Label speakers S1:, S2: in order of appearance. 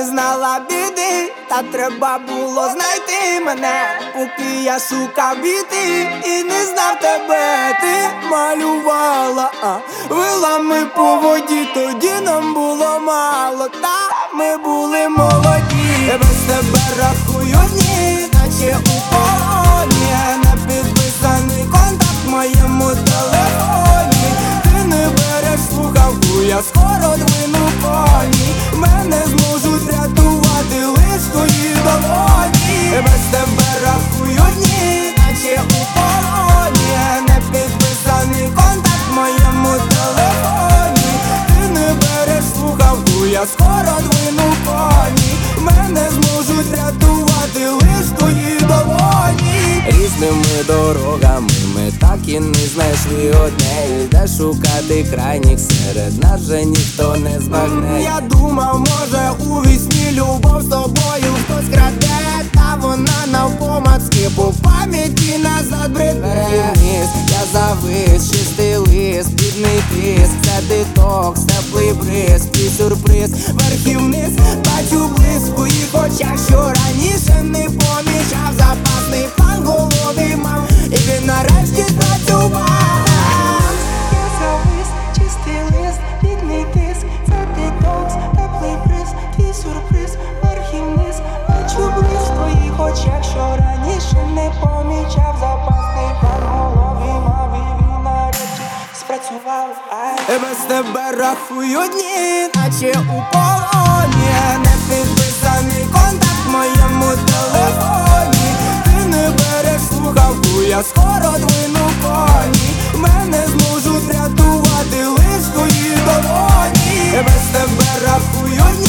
S1: знала біди, та треба було знайти мене, поки я шукав біти і не знав тебе. Ти малювала вилами по воді, тоді нам було мало, та ми були молоді. Без тебе рахую дні, наче у полоні, не підписаний контакт в моєму телефоні. Ти не береш слухавку, я скоро двину коні. Мене зможуть врятувати лиш твої долоні. Без тебе рахую дні, наче у полоні, не підписаний контакт в моєму телефоні. Ти не береш слухавку, я скоро двину коні. Мене зможуть врятувати лиш твої долоні.
S2: Різними дорогами ми так і не знайшли одне, де шукати крайніх, серед нас же ніхто не збагне.
S1: Я думав, може у вісні любов з тобою хтось краде, та вона навпомацки по пам'яті назад бреде.
S2: Вниз, я завис, чистий лист, бідний тиск, це детокс, теплий бриз, твій сюрприз.
S1: Вверх вниз, бачу блиск у їх очах, що раніше не помічав. Запасний план голові мав, і він нарешті спрацював.
S3: Я завис, чистий лист, бідний тиск, це детокс, теплий бриз, твій сюрприз. Вверх і вниз, бачу блиск в твоїх очах, що раніше не помічав. Запасний план голові мав, і він нарешті спрацював.
S1: Без тебе рахую дні, наче у полоні, не підписаний контакт в моєму телефоні. Ти не береш слухавку, я скоро двину коні. Мене зможуть врятувати лиш твої долоні. Без тебе рахую дні.